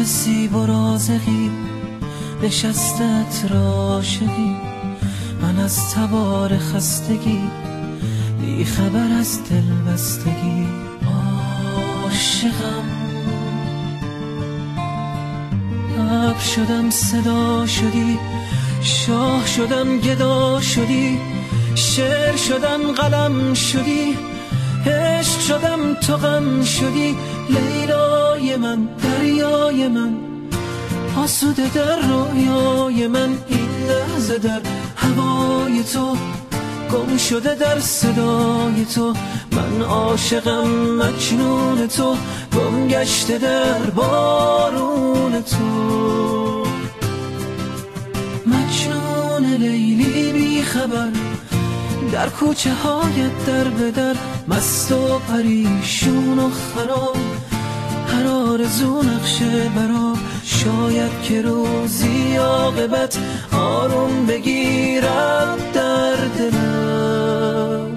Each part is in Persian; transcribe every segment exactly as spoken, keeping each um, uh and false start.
زیب و رازقی نشستت را عاشقی، من از تبار خستگی بی خبر از دل بستگی عاشقم. ابر شدم صدا شدی، شاه شدم گدا شدی، شعر شدم قلم شدی، عشق شدم تو غم شدی. لیلای من دریای من، آسوده در رویای من، این لحظه در هوای تو، گم شده در صدای تو. من عاشقم مجنون تو، گم گشته در بارون تو. مجنون لیلی بی خبر در کوچه هایت در به در، مست و پریشون و خراب، هر آرزو نقشه برا. شاید که روزی عاقبت آروم بگیرد در دلت.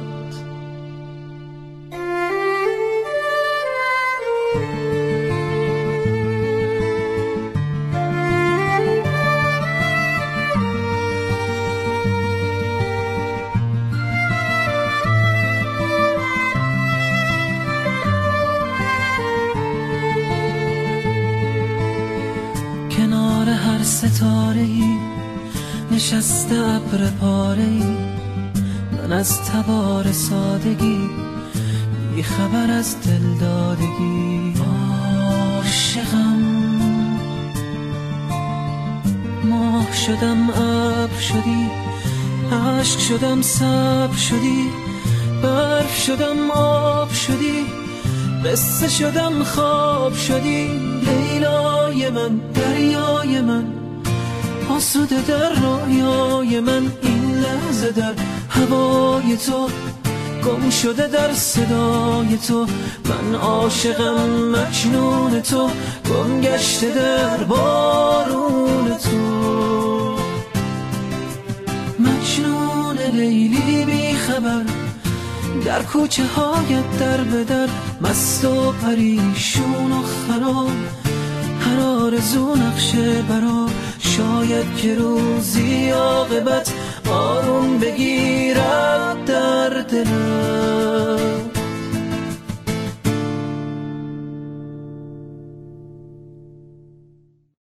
کنار هر ستاره‌ای نشسته ابر پاره‌ای، من از تبار سادگی بی خبر از دل دادگی عاشقم. ماه شدم ابر شدی، عشق شدم صبر شدی، برف شدم آب شدی، قصه شدم خواب شدی. لیلای من دریای من، آسوده در رویای من، این لحظه در هوای تو، گم شده در صدای تو. من عاشقم مجنون تو، گم گشته در بارون تو. مجنون لیلی بی خبر در کوچه هایت در به در، مست و پریشون و خراب، هر آرزو نقشه برا. شاید که روزی عاقبت آروم بگیرد